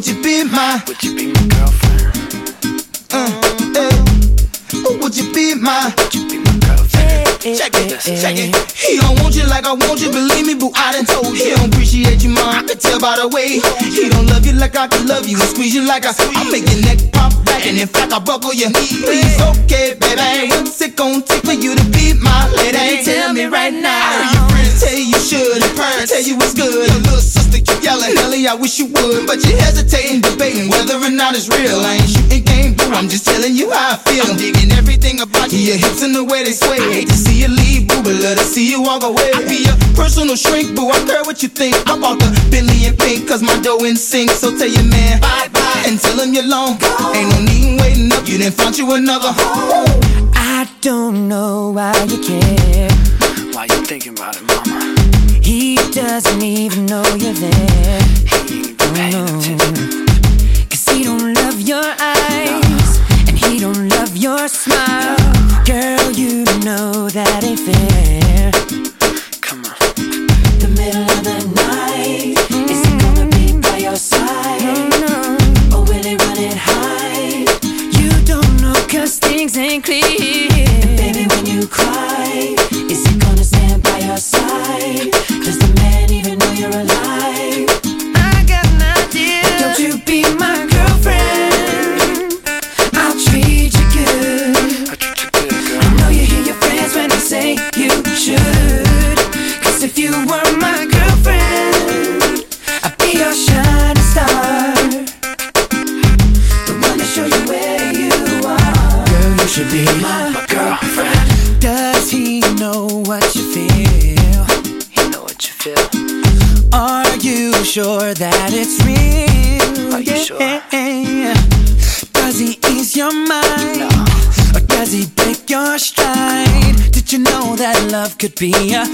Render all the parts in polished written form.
would you be my? Would you be my girlfriend? Would you be my? Would you be my girlfriend? Check it, check it. He don't want you like I want you, believe me, boo, I done told you. He don't appreciate you, ma, I can tell by the way. He don't love you like I can love you and squeeze you like I make your neck pop back, and in fact I buckle your knee. Please, okay, baby, what's it gon' take for you to be my lady? Tell me right now. I heard your friends tell you should, and parents tell you it's good. Your little sister keep yelling, Nelly, I wish you would, but you hesitating, debating whether or not it's real. I ain't shooting game, boo, I'm just telling you how I feel. I'm digging everything about you, your hips and the way they sway. Hate to see you leave, boo, but love to see you walk away. I be your personal shrink, boo, I care what you think. I bought the Bentley in pink, cause my dough in sync. So tell your man bye-bye and tell him you're long. Ain't no need waiting up, you didn't find you another home. I don't know why you care. Why you thinking about it, mama? He doesn't even know you're there. He ain't even paying attention. Cause he don't love your eyes, and he don't love your smile. Girl, you know that ain't fair. Come on. The middle of the night, is he gonna be by your side? No. Or will he run and hide? You don't know cause things ain't clear. And baby, when you cry, is he gonna stand by your side? Does the man even know you're alive? I got an idea. Don't you be my girlfriend? I'll treat you good. I treat you good, girl. I know you hear your friends when they say you should. Cause if you were my girlfriend, I'd be your shining star, the one to show you where you are. Girl, you should be my girlfriend. Does he know what you feel? He know what you feel. Are you sure that it's real? Are you sure? Does he ease your mind? No. Or does he break your stride? Did you know that love could be a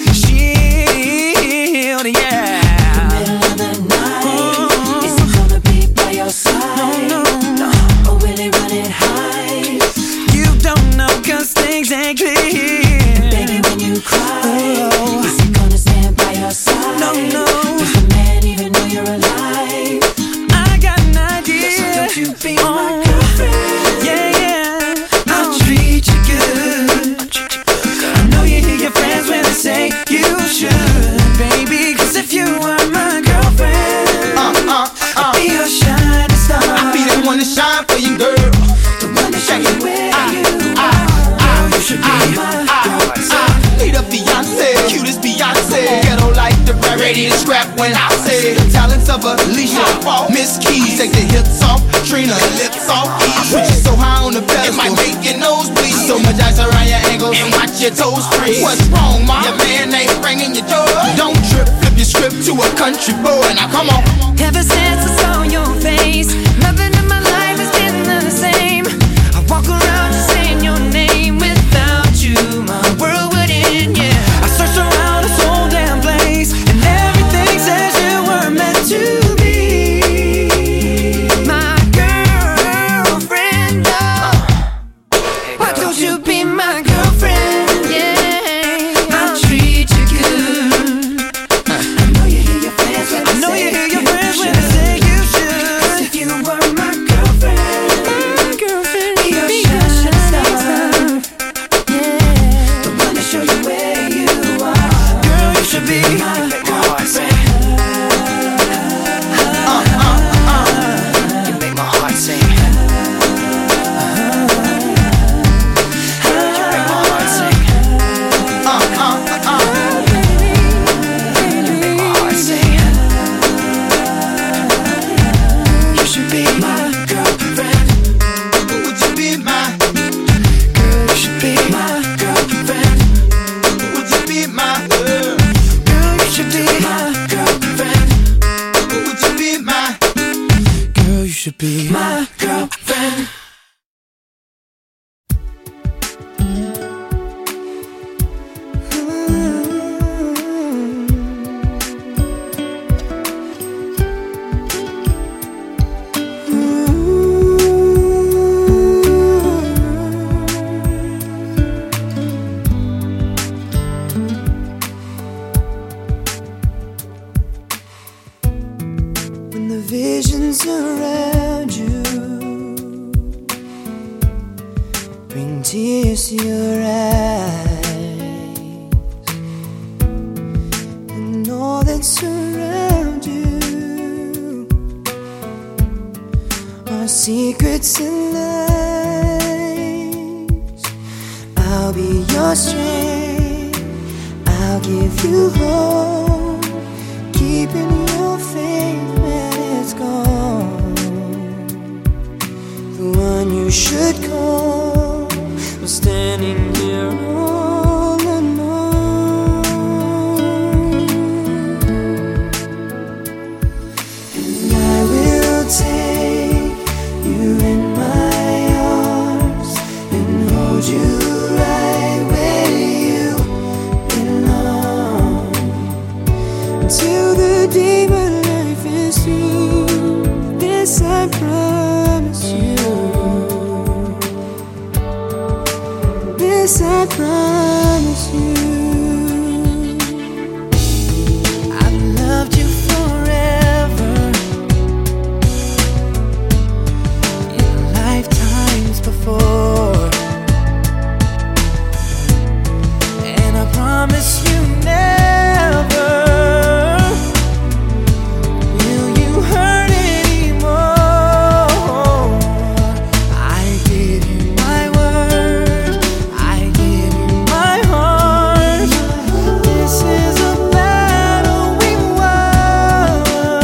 shield? Yeah. The middle of the night, is he gonna be by your side? No. Or will he run and hide? You don't know cause things ain't clear. Baby, when you cry, is he gonna stand by your side? No. Does the man even know you're alive? I got an idea. So don't you be my girlfriend? Yeah. I'll treat you good. I know you hear your friends when they say you should, baby. Cause if you were my girlfriend, I'd be your shining star. I'll be the one to shine for you, girl. The one to show you where you are. Girl, you should be my girlfriend. Need a Beyonce, cutest Beyonce. Ghetto like the ready to scrap when I say the talents of Alicia, Miss Keys. Take the hips off, Trina, lips off, ease. Put you so high on the pedestal, it might make your nose bleed. So much ice around your ankles and watch your toes freeze. What's wrong, ma? Your man ain't ringing your door. Don't trip, flip your script to a country boy. Now come on. Ever since I saw your face, nothing in my life has been the same. I walk around just saying your name. Without you, my world would end, yeah. I searched around this whole damn place, and everything says you were meant to be my girlfriend. Why don't you be my girlfriend? Yeah, I'll treat you good. I know you hear your friends when they say you should. 'Cause if you were my girlfriend, be your shining star, yeah, the one to show you where you are. Girl, you should be my Make my heart sing. You make my heart sing. You make my heart sing. You make my heart sing. You should be my girlfriend. Would you be my? Girl, you should be my girlfriend. Would you be my girl? Girl, you should be my girlfriend. Would you be my? girl, you should be My girlfriend. When the visions around you bring tears to your eyes, and all that's around you are secrets and lies. I'll be your strength, I'll give you hope, keeping your faith when it's gone. The one you should call was standing here all alone. And I will take you in my arms and hold you right where you belong, until the day my life is through. This I promise you. This I promise you. I've loved you forever, in lifetimes before, and I promise you never will you hurt anymore. I give you my word, I give you my heart. This is a battle we won,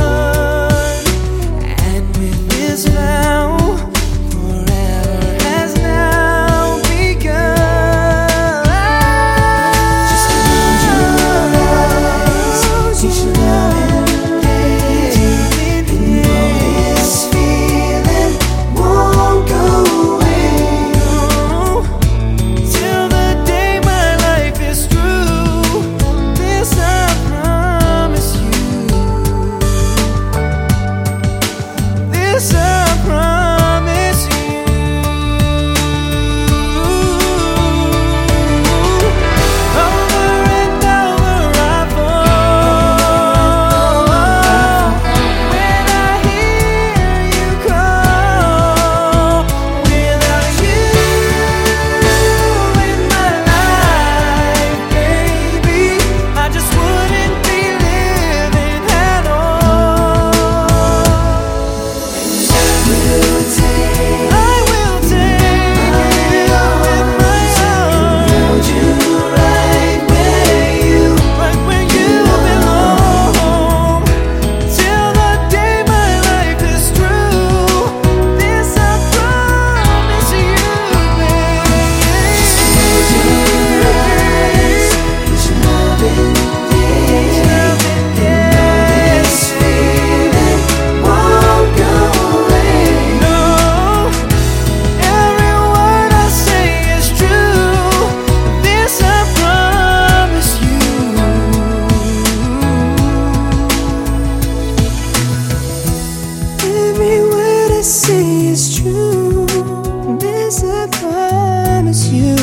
and with this vow, forever has now begun. Just close your eyes, you should love it, and know this feeling won't go away. Till the day my life is through, this I promise you. This I promise you. Over and over I fall when I hear you call. Without you in my life, baby, I just wouldn't be living at all. I will take you in my arms, hold you right where you belong, till the day my life is through. This I promise you, baby. Close your eyes, put your love in this feeling won't go away. No, every word I say is true. This I promise you. Every word I say is true. This I promise you.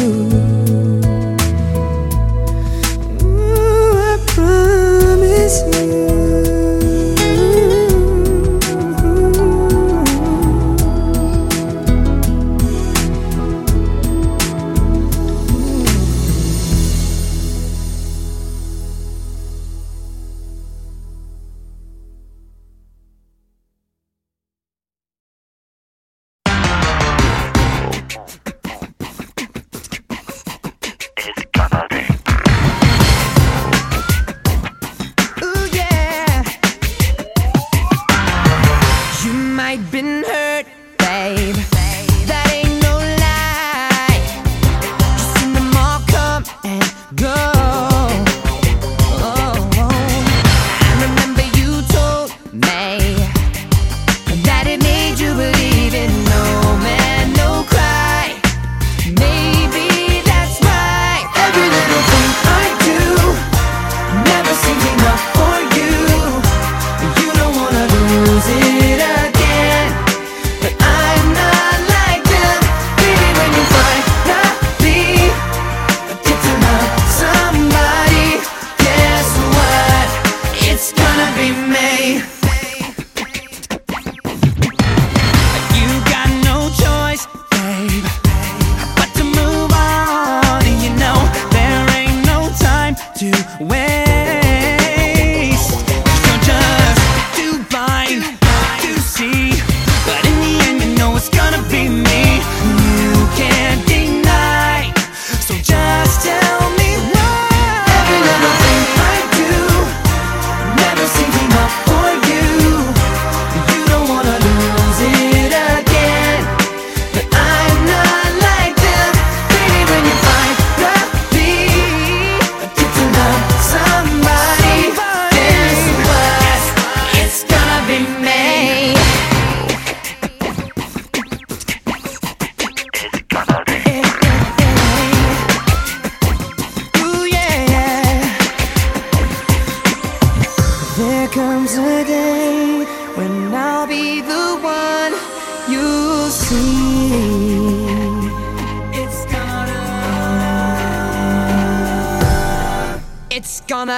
Ooh, I promise you. Ooh, yeah. You might been hurt, babe. That ain't no lie. You seen them all come and go. I remember you told me that it made you believe in no man, no cry. Maybe that's right. Every little thing I do never seems enough for you. You don't wanna lose it again.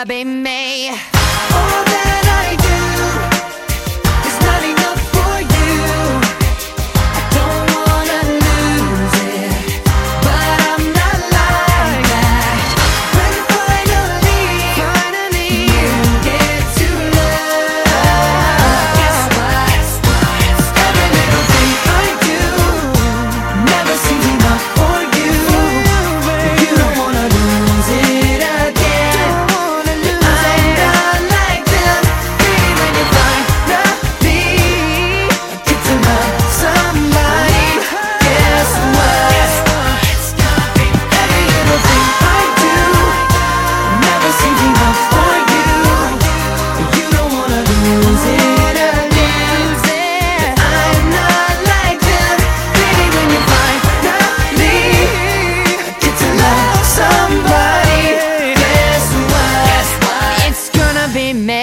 gonna be me. All that I do is not enough for you. I don't wanna lose it, but I'm not like that. When finally you get to love, guess what? Every little thing I do never seems enough for you. You don't wanna lose it again. I'm not like them. Baby, when you finally get to love somebody, guess what? Every little thing I do never seems enough for you. You don't wanna lose it again. I'm not like them. Baby, when you finally get to love somebody, guess what? It's gonna be me.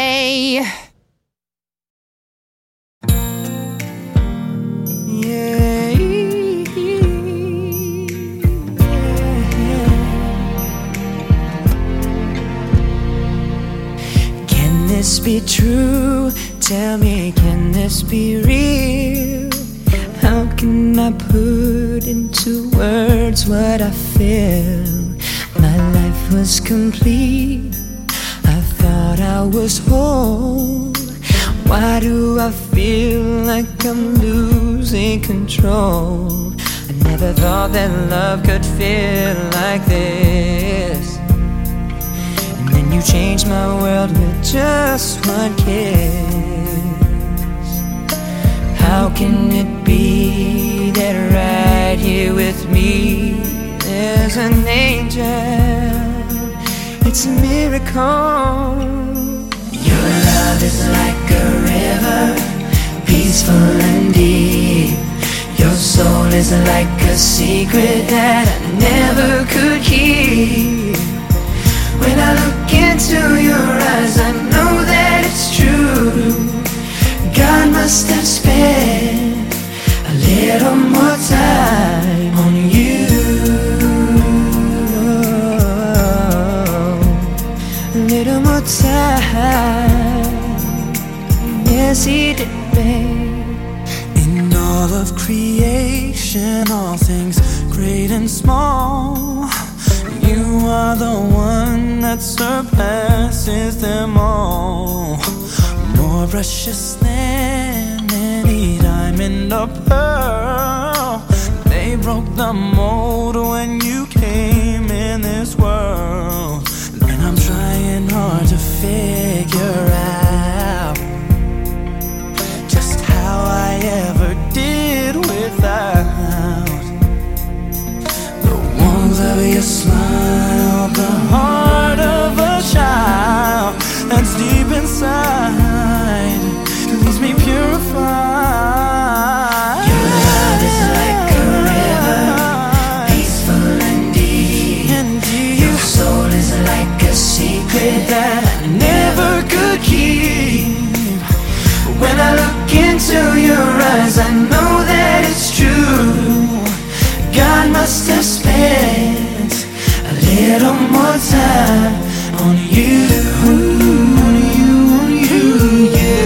Can this be true? Tell me, can this be real? How can I put into words what I feel? My life was complete. I thought I was whole. Why do I feel like I'm losing control? I never thought that love could feel like this. And then you changed my world with just one kiss. How can it be that right here with me there's an angel? It's a miracle. Your love is like a river, peaceful and deep. Your soul is like a secret that I never could keep. When I look into your eyes, I know that it's true. God must have spent a little more time on you. A little more time. Yes, he did, babe. In all of creation, all things great and small, you are the one that surpasses them all. More precious than any diamond or pearl. They broke the mold when you came in this world. And I'm trying hard to figure out just how I ever did without the warmth of your smile, the heart of a child that's deep inside, leaves me purified. Your love is like a river, peaceful and deep. Your soul is like a secret that I never could keep. When I look into your eyes, I know that it's true. God must have spent a little more time on you, on you, on you, you.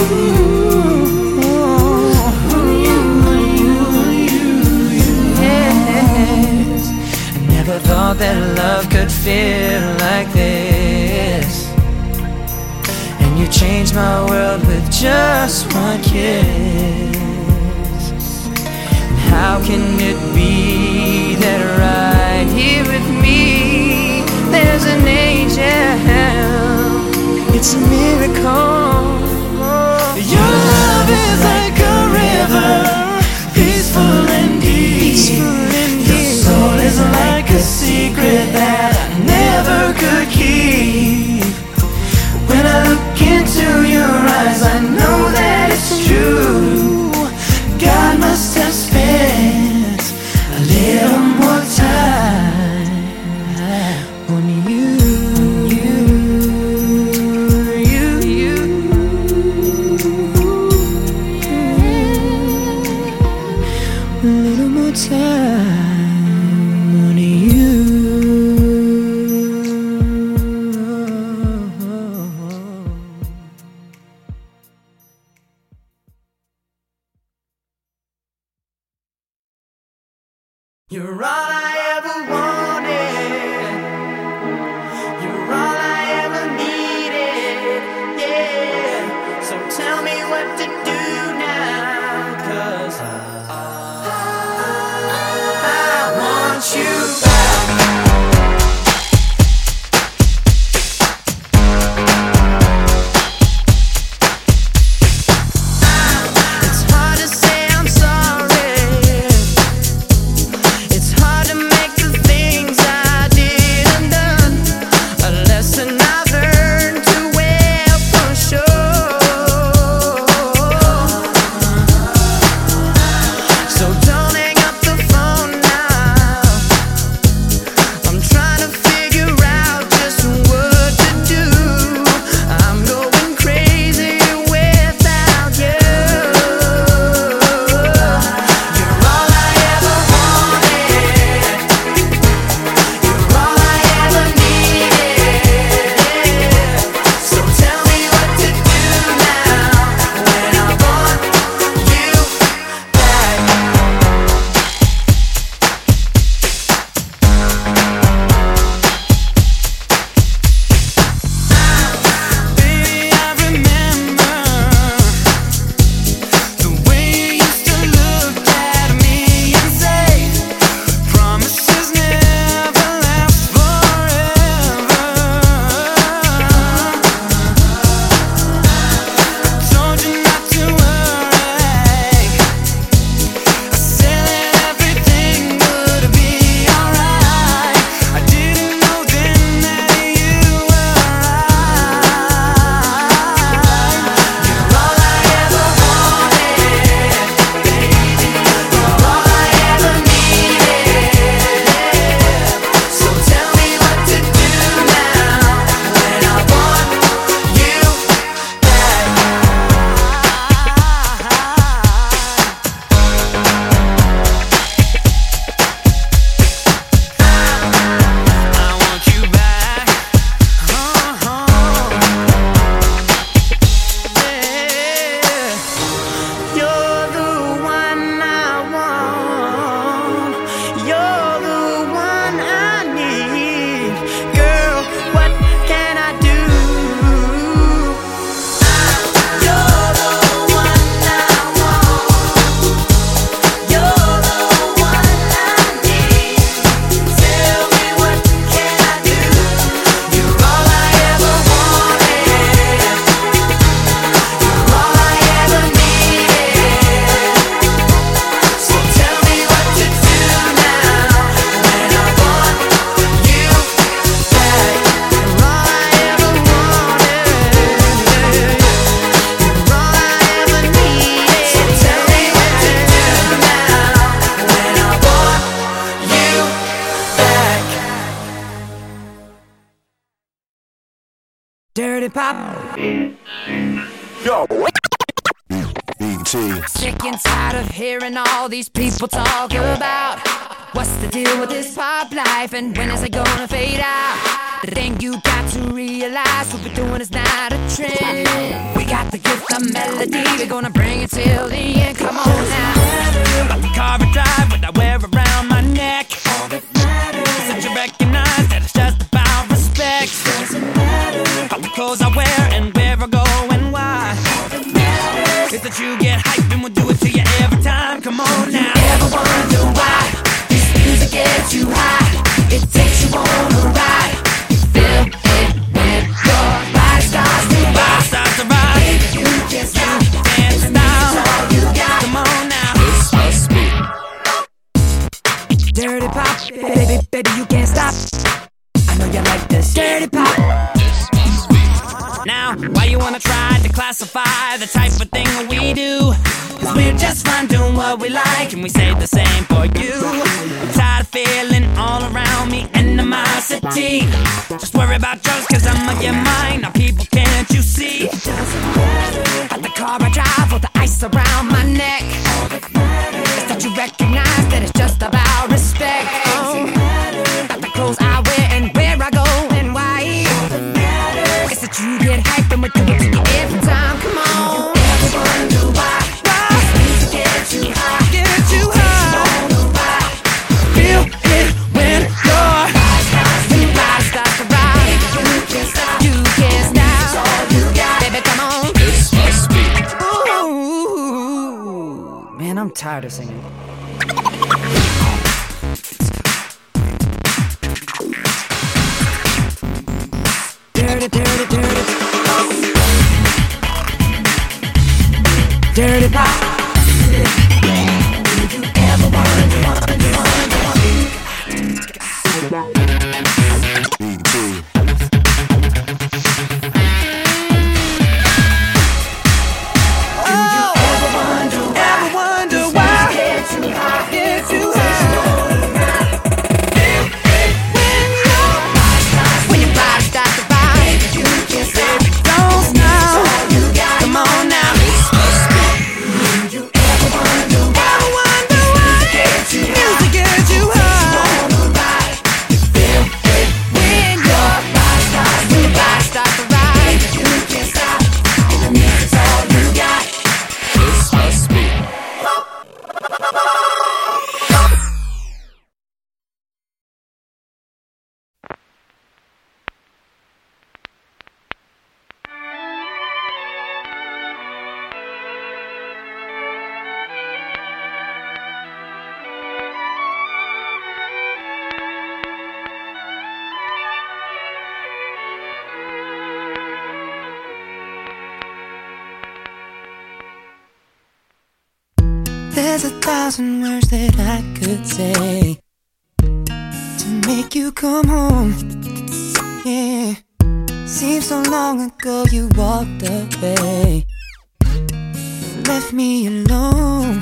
On you, on you, on you, you. Yes. I never thought that love could feel like this. And you changed my world with just one kiss. And how can it be that right here with me there's an angel? It's a miracle. Your love is like a river, peaceful and deep. Your soul is like a secret that I never could keep. When I look into your eyes, I know that it's true. God must have spent a little more time on you, you, you, you. You're all I ever wanted. You're all I ever needed. Yeah. So tell me what to do now, 'cause I want you back. It's hard to say I'm sorry. It's hard to make the things I didn't done. A lesson I've learned to wear for sure. So don't hang up the phone now. I'm trying to figure out just what to do. I'm going crazy without you. You're all I ever wanted. You're all I ever needed. So tell me what to do now when I want you back. Baby, I remember the way you used to look at me and say, promises never last forever. Told you not to worry. I said that everything would be alright. I didn't know then that you were right. You're all I ever wanted, baby. You're all I ever needed. So tell me what to do now when I want you back. I want you back. Yeah. You're the one I want. You're the one I need. Girl, what can I do? You're the one I want. You're the one I need. Tell me what can I do? You're all I ever wanted. You're all I ever needed. So tell me what to do now when I want you back. You're all I ever wanted. You're all I ever needed. So tell me what to do now when I want you back. Dirty Pop. Sick and tired of hearing all these people talk about what's the deal with this pop life and when is it gonna fade out. The thing you got to realize, what we're doing is not a trend. We got the gift of melody, we're gonna bring it till the end. Come on now. About the car I drive, what I wear around my neck. All that matters is that you recognize that it's just about respect. About the clothes I wear and where I go and why. All that matters is that you get hyped and we'll do it to you every time. Come on now. Ever wonder why this music gets you high? It takes you on a ride. You feel it when your body starts to rock. Starts to rise, You can't stop. dance now. All you got. Come on now. Dirty Pop, baby, baby, you can't stop. I know you like this. Dirty Pop. Now, why you wanna try to classify the type of thing that we do? 'Cause we're just fine doing what we like, and we say the same for you. I'm tired of feeling all around me animosity. Just worry about drugs, 'cause I'm on your mind. Now people, can't you see? Got the car I drive with the ice around my neck. It's that you recognize that it's just about respect. Got the clothes I wear and where I go and why. It's that you get hyped and we do it to you every time. Come on. Ever wonder why? This music gets you high. Get you high. On the ride. I'm tired of singing. Dirty, dirty, dirty. Dirty pop. Did you ever There's 1,000 words that I could say to make you come home. Yeah, seems so long ago you walked away, left me alone.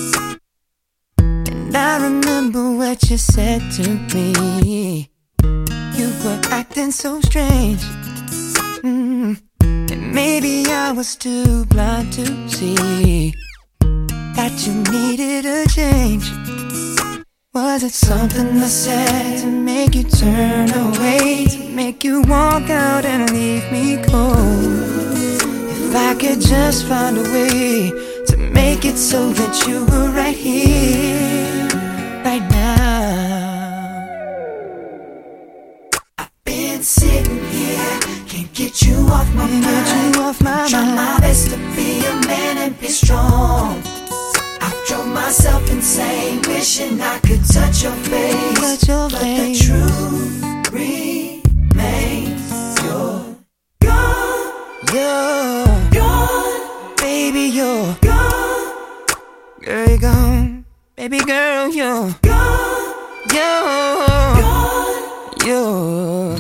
And I remember what you said to me. You were acting so strange. And maybe I was too blind to see that you needed a change. Was it something I said to make you turn away, to make you walk out and leave me cold? If I could just find a way to make it so that you were right here, right now. I've been sitting here, can't get you off my mind. Try my best to be a man and be strong. Drove myself insane, wishing I could touch your face. But the truth remains, you're gone. You're gone, baby, you're gone. Girl, you're gone, baby girl, you're gone. You're gone, you're.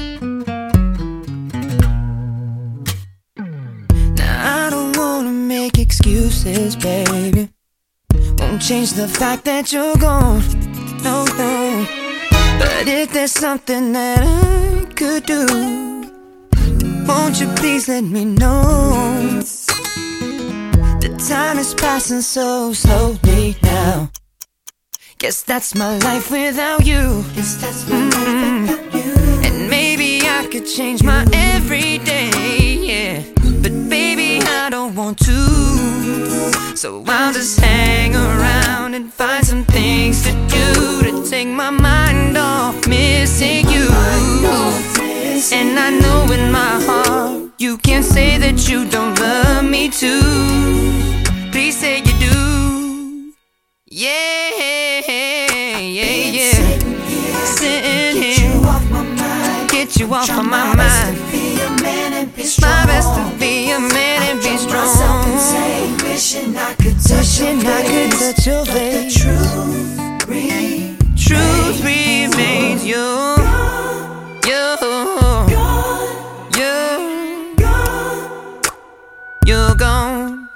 Now I don't wanna make excuses, baby. Won't change the fact that you're gone, no, no. But if there's something that I could do, won't you please let me know? The time is passing so slowly now. Guess that's my life without you. Guess that's my life without you. And maybe I could change my everyday, yeah. But baby, I don't want to. So I'll just hang around and find some things to do to take my mind off missing you. And I know in my heart you can't say that you don't love me too. Please say you do. Yeah, yeah, yeah. Sitting here, get you off my mind. Get you off of my mind. My best to be a man and be strong. Wishing I could touch your face. Truth remains, you're gone. You're gone.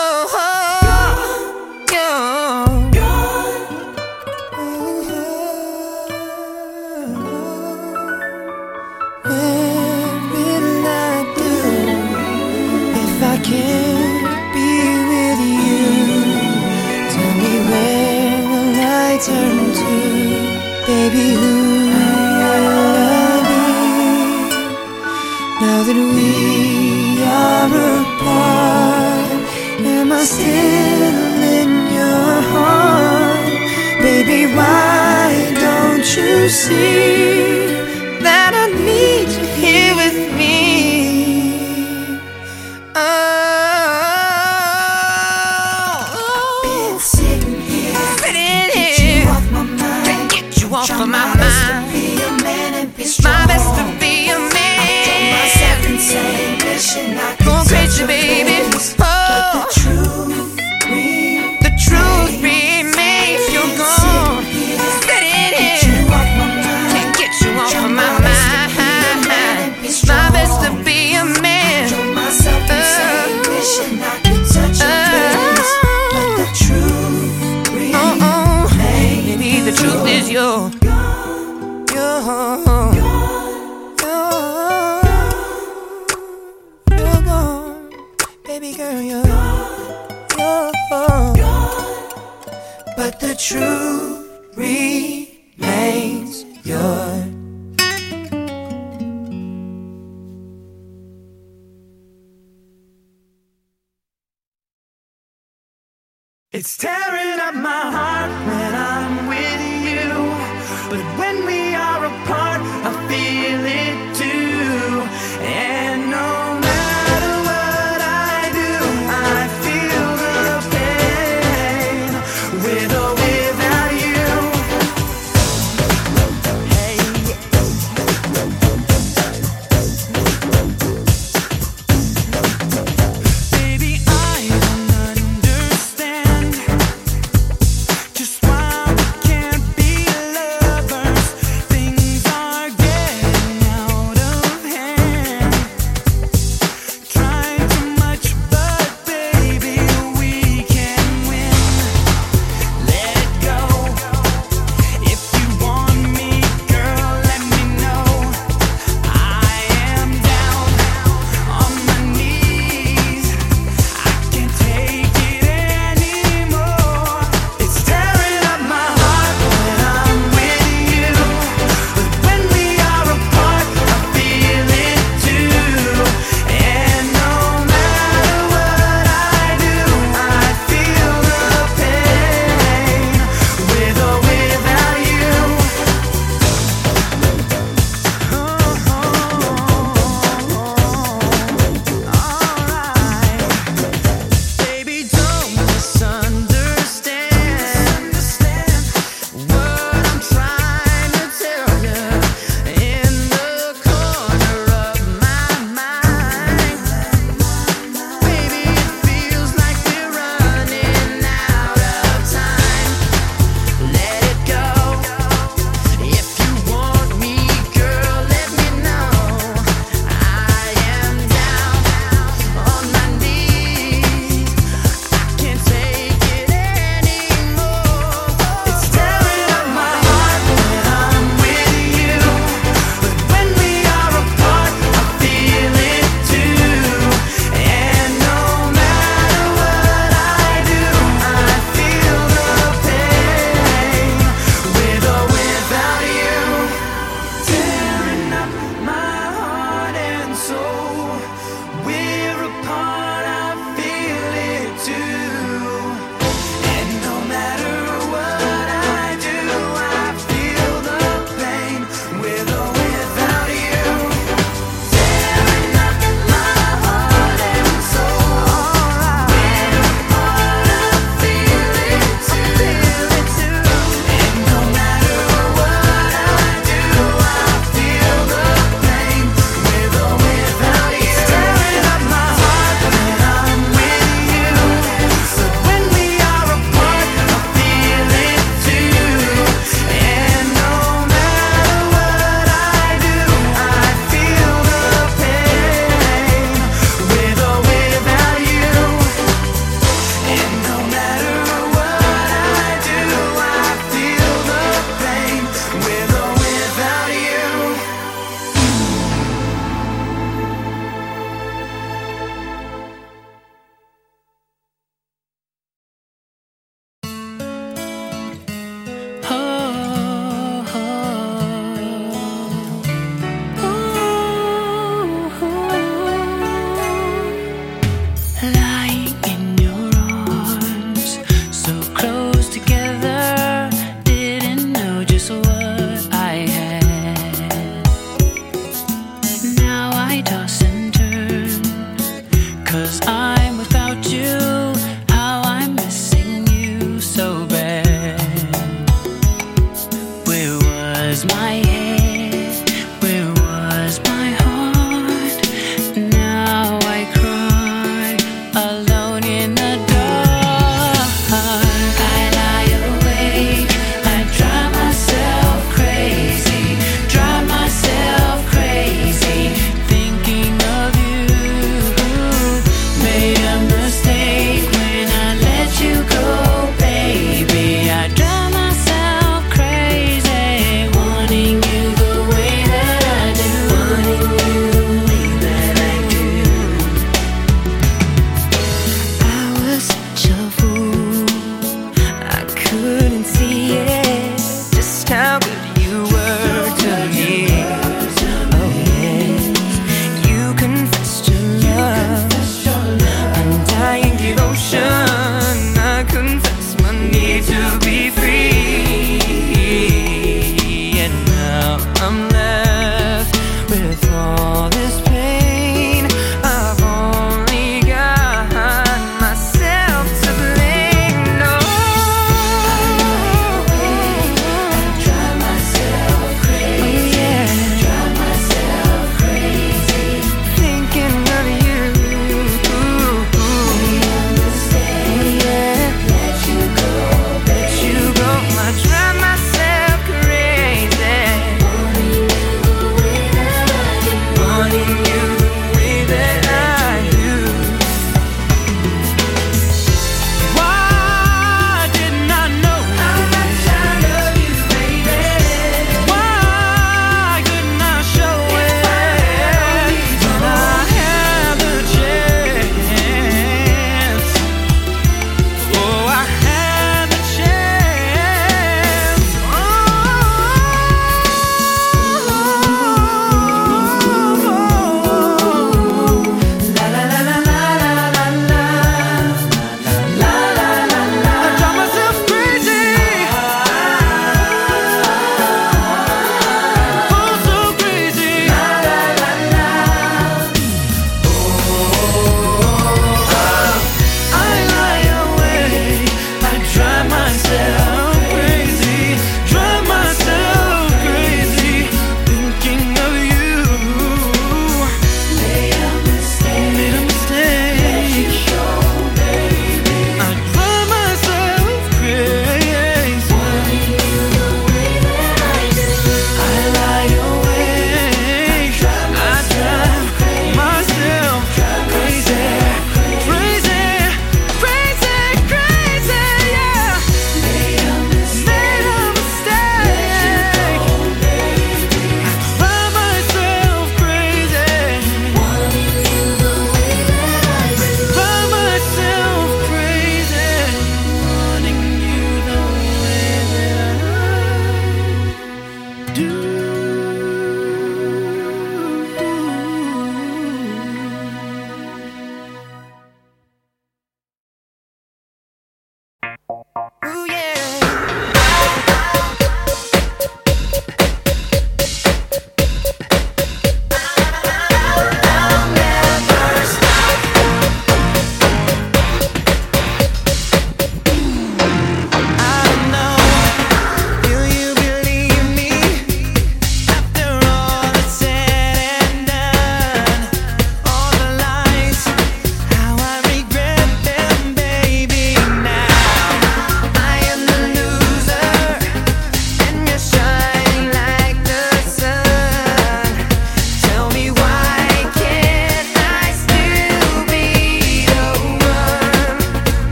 What will I do if I can't be with you? Tell me where will I turn to, baby, who will I be? Now that we are apart, am I still in your heart? Baby, why don't you see that I need you here with me? Oh, off of my mind. My best to be a man. I told myself insane, wishing I could go crazy, baby. Oh, the truth remains. You're gone. Set it in. Can't get you off of my mind. My best to be a man. I told myself insane, wishing I could touch your face. But the truth remains. Baby, the truth is you're gone, baby girl, you're gone. But the truth remains yours. It's tearing up my heart when I'm with you, but when we are apart, I feel it too. And no matter what I do, I feel the pain, with or without you. Hey. Baby, I don't understand just why we can't be lovers. Things are getting out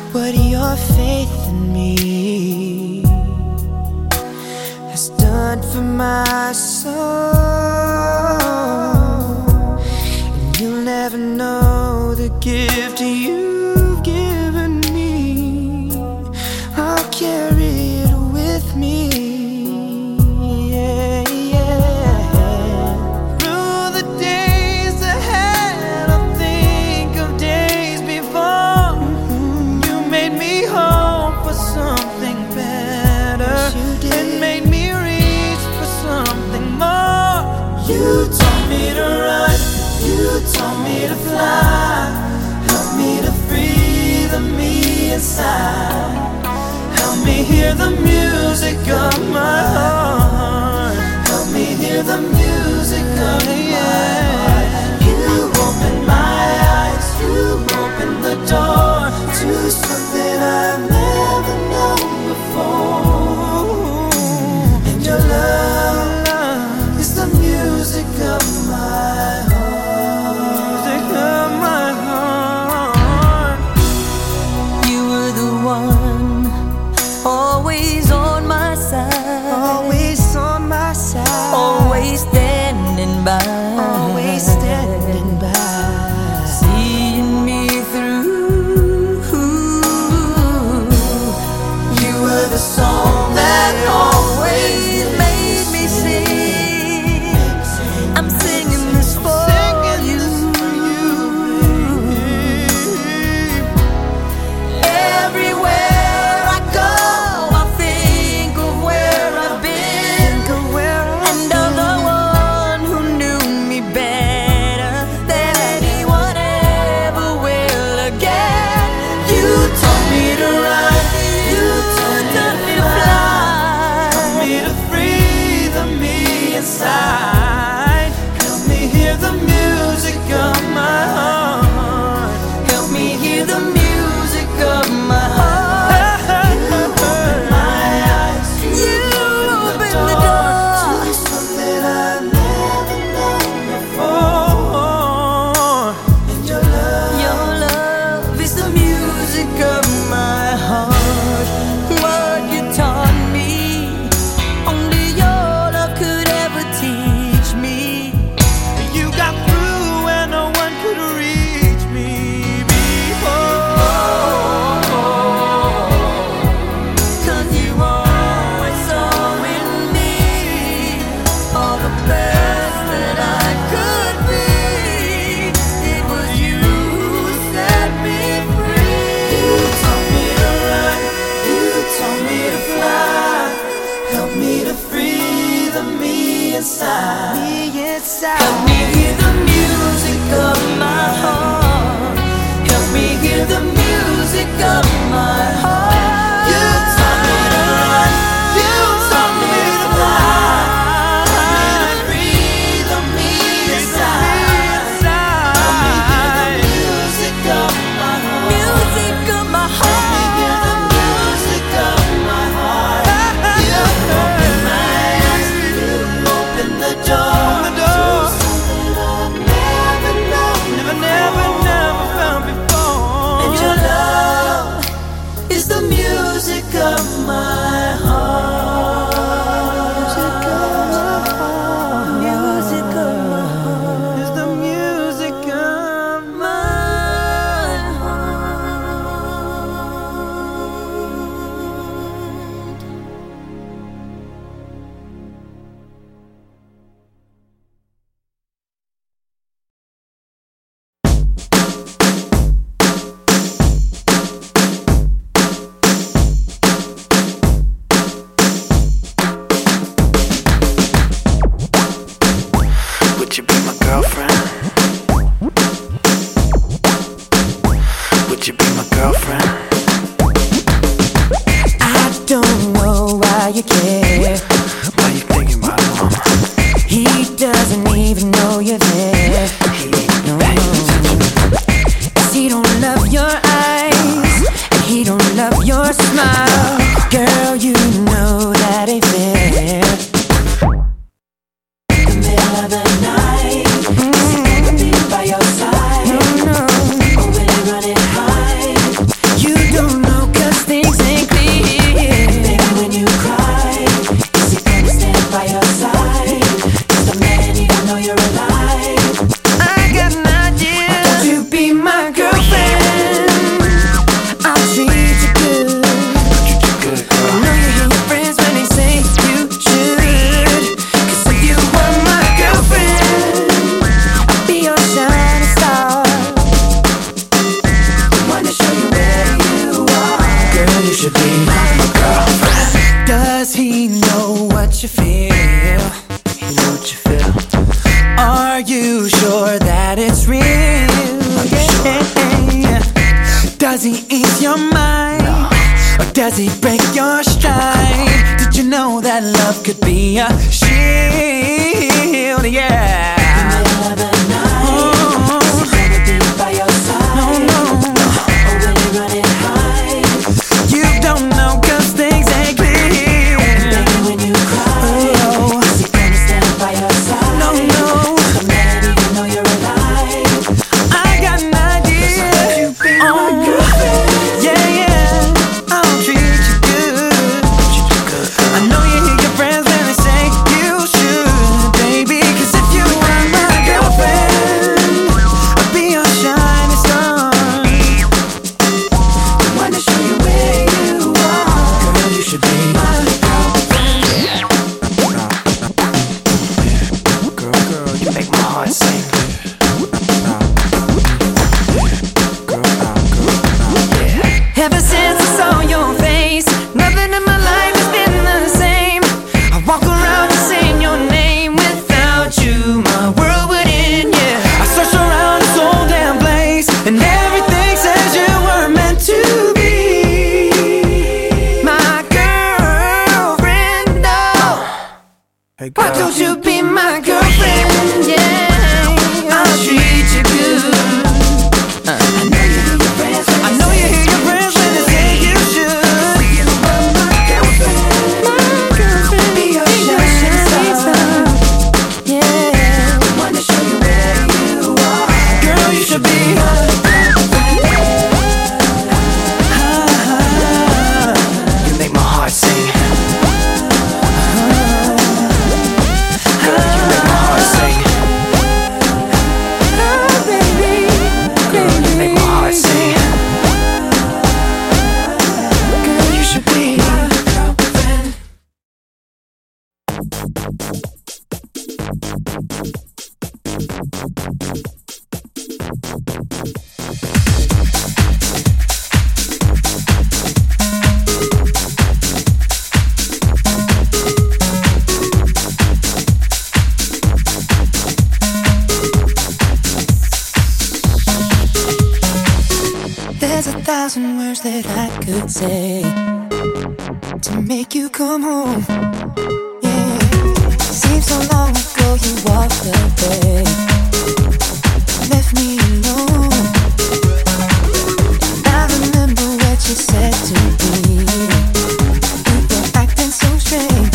what your faith in me has done for my soul. And you'll never know the gift you've given me. I'll carry it with me. Yeah, yeah. Through the days ahead, I'll think of days before. You made me hope for something better, and made me reach for something more. You taught me to run, you taught me to fly. Help me to free the me inside. Help me hear the music of my heart. Help me hear the music of my heart. You opened my eyes, you opened the door to something I've never known before. And your love is the music of my heart. Music of my heart. You were the one, always on my side, always on my side, always standing by, always standing by, seeing me through. You were the song that always made me sing. I'm singing this for you. Everywhere I go, I think of where I've been, and of the one who knew me better than anyone ever will again. You taught me to run, you taught me to fly. Help me to free the me inside. Help me hear the music of my heart. Help me hear the music of my heart. You opened my eyes, you opened the door to something I've never known before. And your love is the music of my heart. What you taught me, only your love could ever teach me. You got through when no one could reach me before. 'Cause you always saw in me all the best that I could be. It was you who set me free. You taught me to run, you taught me to fly. Help me to free the me inside. Help me hear the music of my heart. Help me hear the music of my heart. You taught me to run, you taught me to fly. Help me to free the me inside. Help me hear the music of my heart. Music of my heart. Help me hear the music of my heart. You opened my eyes, you opened the door to something I've never known, never found before. And your love is the music of my heart. Music of my heart. Music of my heart. Is the music of my heart. Would you be my girlfriend? Would you be my girlfriend? I don't know why you care. Why you thinking about him? He doesn't even know you're there. No, no. 'Cause he don't love your eyes, and he don't love your smile. Girl, you know that ain't fair. In the middle of the night, is he gonna be by your side? No, no. Or will he run and hide? You don't you should be my girlfriend. Does he know what you feel? He know what you feel. Are you sure that it's real? Yeah. Does he ease your mind? No. Or does he break your stride? Did you know that love could be a shield? Yeah. Ever since I saw your face, nothing in my life has been the same. I walk around and sing your name. Without you, my world would end, yeah. I searched around this whole damn place, and everything says you were meant to be my girlfriend, oh. Hey girl. Why don't you be my girlfriend, yeah. I'll treat you good. I know you hear your friends when they say you should. My girlfriend, be your shining star. Yeah, wanna show you where you are. Girl, you should be you make my heart sing. Girl, you make my heart sing. Oh, baby, Girl, you make my heart sing. girl, you should be my girlfriend. There's 1,000 words that I could say to make you come home. Yeah, seems so long ago you walked away, left me alone. I remember what you said to me. You were acting so strange.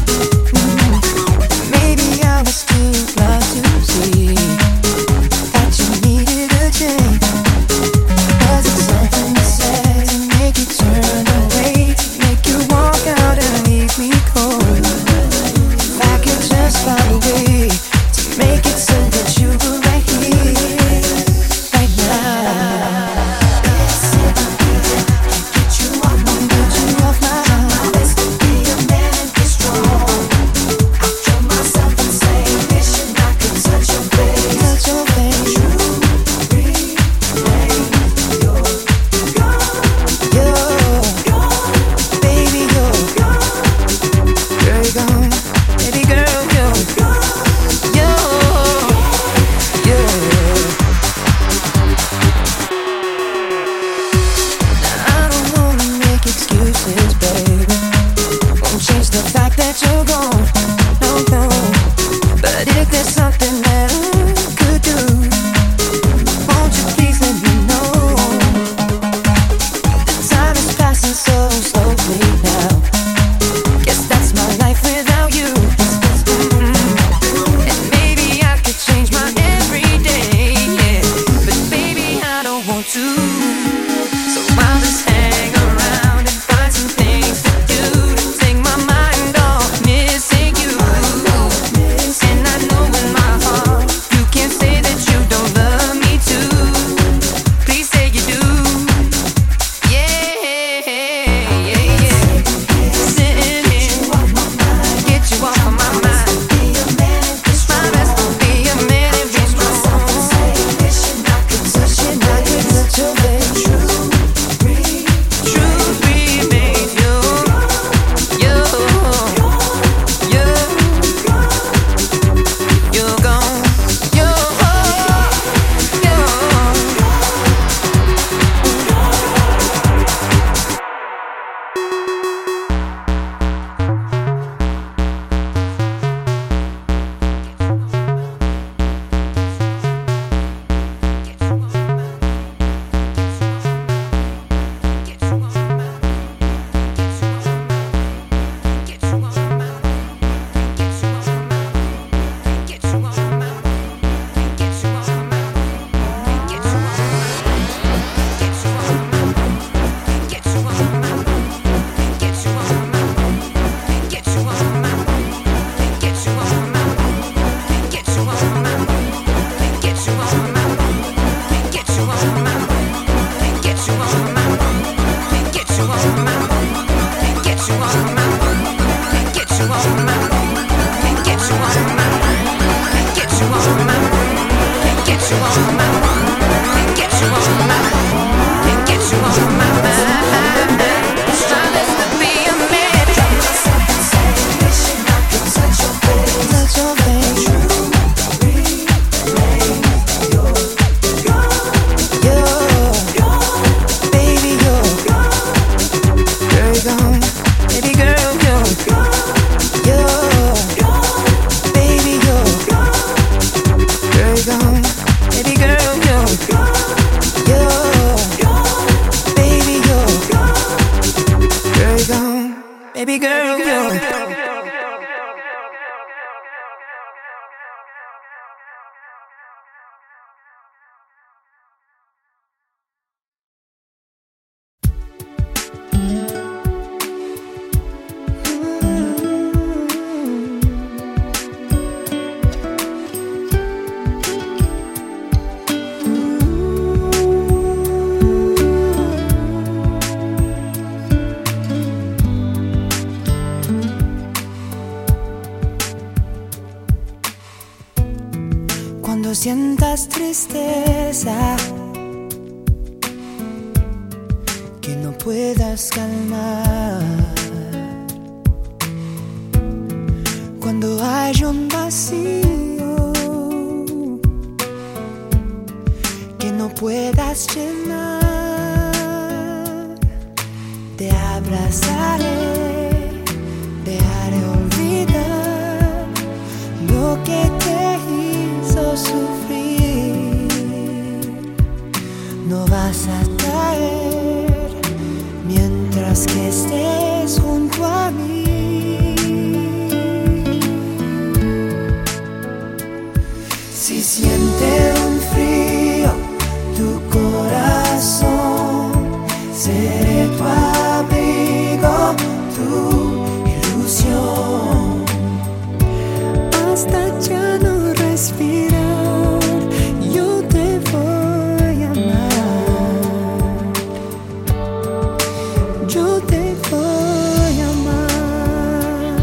Maybe I was too blind to see that you needed a change. Was it something you said to make you turn away, to make you walk out and leave me cold? If I could just find a way to make it so that you were right here, right now. Get you off my mind. Best to be a man and be strong. I drove myself insane, wishing I could touch your face. Touch your face. Hang around and find some things to do to take my mind off missing sientas tristeza que no puedas calmar, cuando hay un vacío que no puedas llenar, te abrazaré, te haré olvidar lo que te hizo sufrir. No vas a caer mientras que estés junto a mí. Si siente un frío tu corazón, seré tu abrigo, tu ilusión. Hasta ya no respirar, yo te voy a amar. Yo te voy a amar.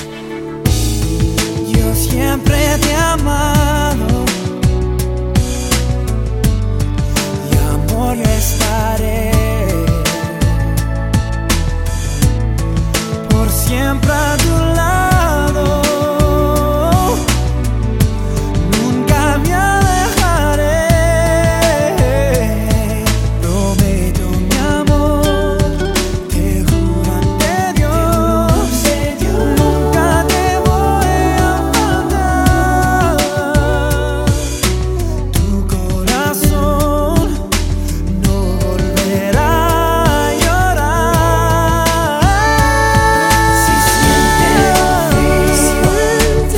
Yo siempre te he amado, y amor yo estaré por siempre a tu lado. Nunca me alejaré. Prometo mi amor, te juro ante Dios, nunca te voy a faltar. Tu corazón no volverá a llorar. Si sientes frío tu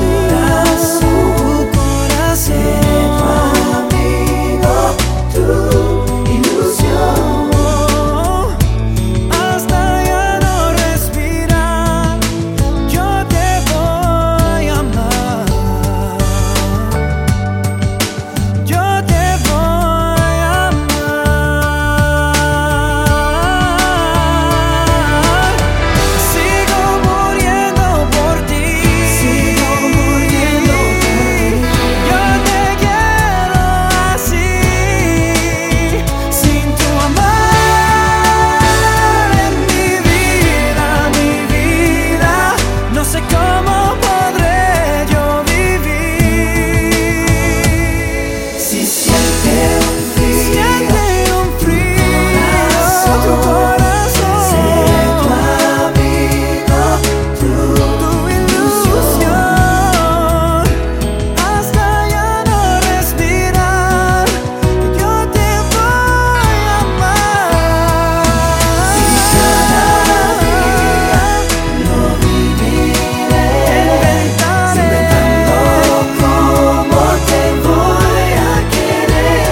corazón, seré tu amigo, tu ilusión. Hasta ya no respirar, yo te voy a amar. Yo te voy a amar. Sigo muriendo por ti. Sigo muriendo por ti. Yo te quiero así, sin tu amor en mi vida. No sé cómo podré yo vivir. Si siente un frío tu corazón, seré tu amigo, tu ilusión. Hasta ya no respirar, yo te voy a amar. Y cada día lo viviré, inventando cómo te voy a querer.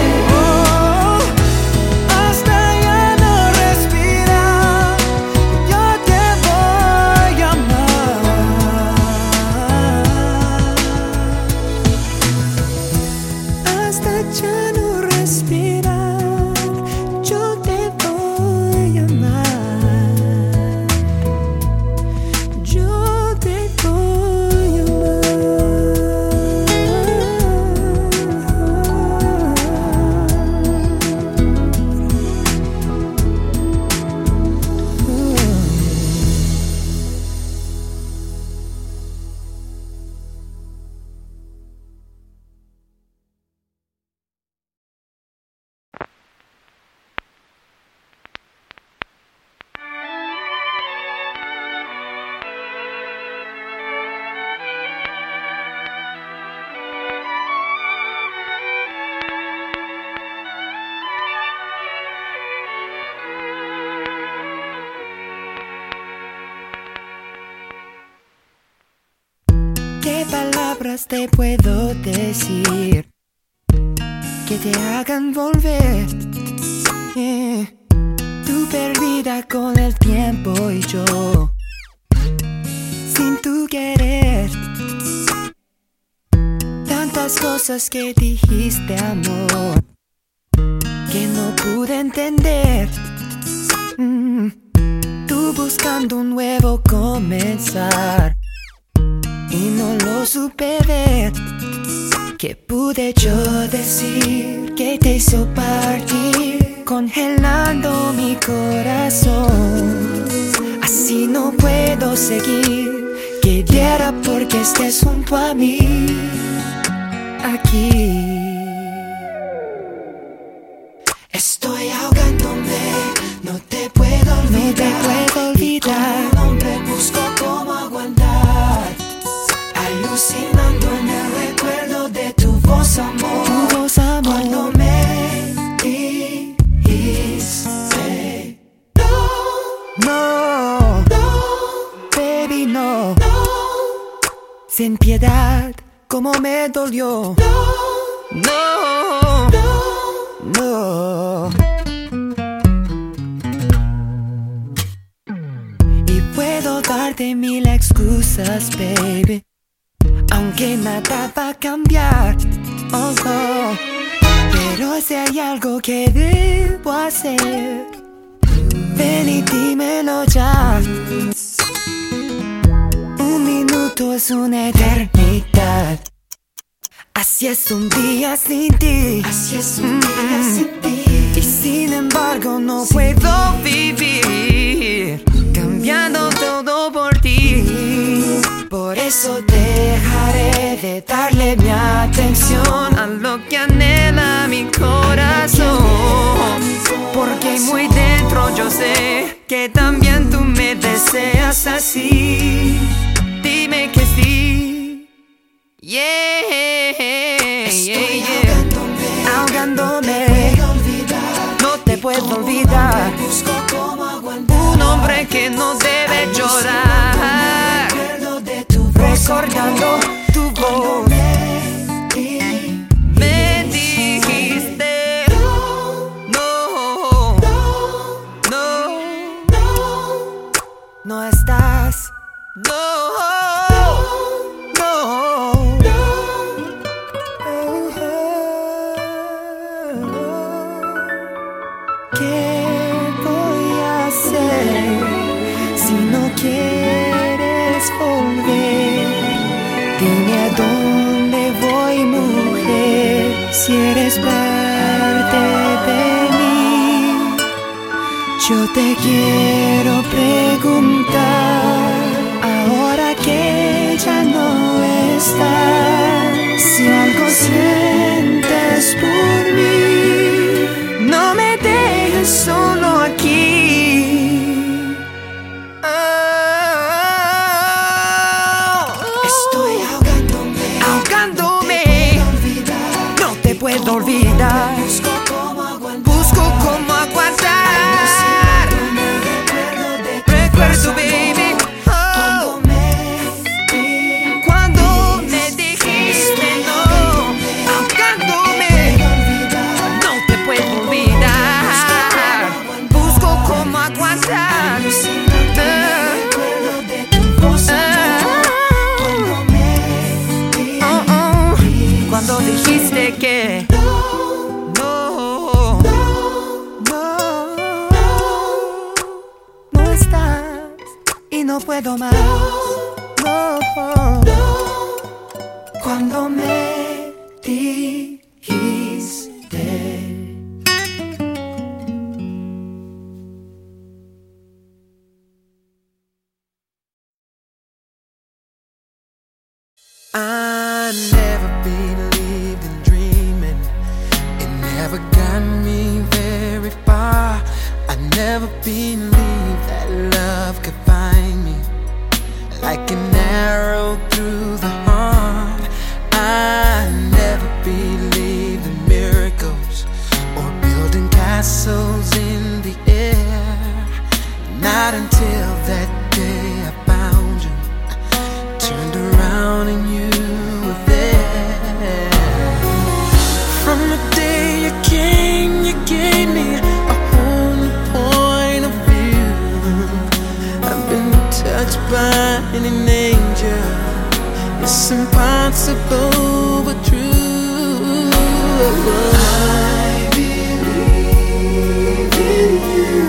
Hasta ya no respirar, yo te voy a amar. Hasta ya no respirar, yo te voy a amar. Yo te voy a ¿Qué palabras te puedo decir que te hagan volver? Tú perdida con el tiempo y yo sin tu querer. Tantas cosas que dijiste, amor, que no pude entender. Tú buscando un nuevo comenzar y no lo supe ver. ¿Qué pude yo decir que te hizo partir, congelando mi corazón? Así no puedo seguir, quisiera porque estés junto a mí, aquí. Estoy ahogándome, no te puedo olvidar. Como un hombre busco cómo aguantar, alucinando en el recuerdo de tu voz, amor. Cuando me dijiste no, baby, no. Sin piedad, como me dolió. No. Y puedo darte mil excusas, baby, aunque nada va a cambiar, oh, oh. Pero si hay algo que debo hacer, ven y dímelo ya. Un minuto es una eternidad. Así es un día sin ti. Así es un día sin ti. Y sin embargo no puedo vivir cambiando todo por ti. Por eso dejaré de darle mi atención a lo que anhela mi corazón. Porque muy dentro yo sé que también tú me deseas así. Dime que sí. Estoy ahogándome, no te puedo olvidar. Un hombre que no debe llorar, recordando tu voz. Me dijiste no estás, ¿qué voy a hacer si no quieres volver? Dime a dónde voy, mujer, si eres parte de mí. Yo te quiero preguntar, ahora que ya no estás, si algo sientes por mí. No me dejes solo aquí. Estoy ahogándome, no te puedo olvidar. Busco cómo aguantar. Recuerdo, baby, cuando me dijiste no, ahogándome. Cuando dijiste que no estás y no puedo más. Cuando me dijiste. I never believed in dreaming. It never got me very far. I never believed that love could find me like an arrow through the heart. I never believed in miracles or building castles in the air. Not until that day I found you, turned around and you were there. From the day you came, you gave me a whole new point of view. I've been touched by an angel. It's impossible but true. I believe in you.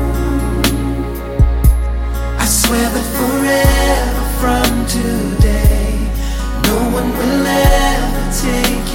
I swear that forever from today, no one will ever take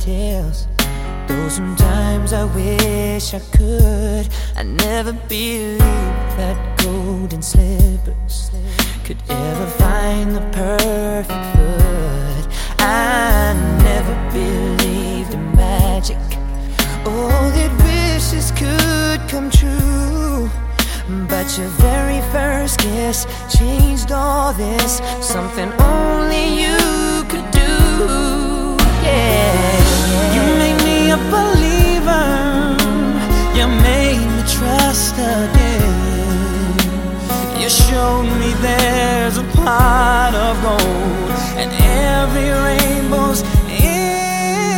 tales. Though sometimes I wish I could, I never believed that golden slippers could ever find the perfect foot. I never believed in magic, oh, that wishes could come true. But your very first kiss changed all this, something only you could do. Yeah, you made me a believer, you made me trust again. You showed me there's a pot of gold and every rainbow's in.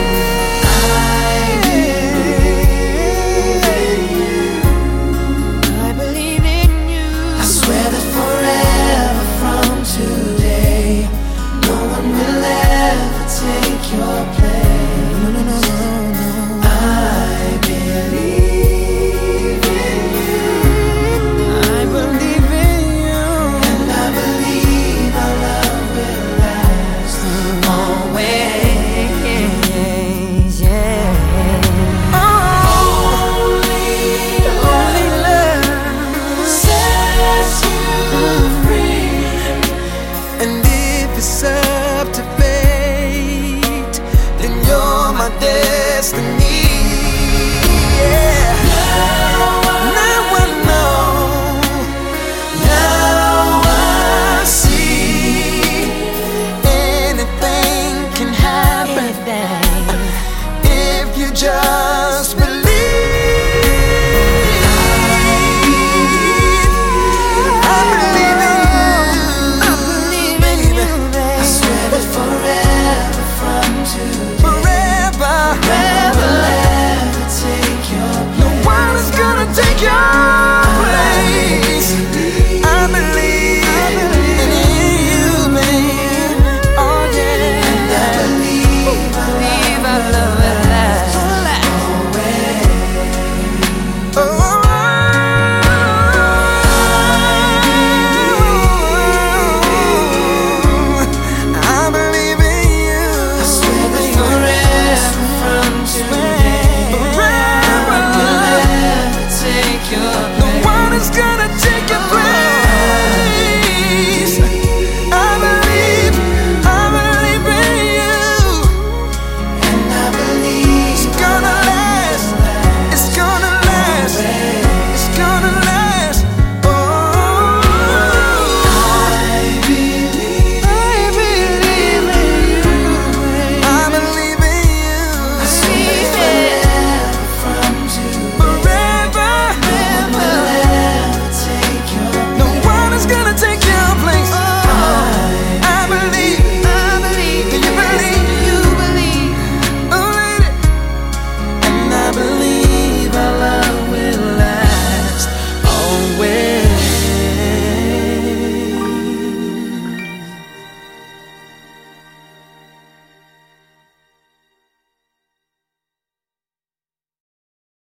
I believe in you. I swear that forever from today, no one will ever take your place. No, no, no, no, no. I believe in you. I believe in you. And I believe our love will last always. Yeah. Only love sets you free. And if it's up to fate, then you're my destiny.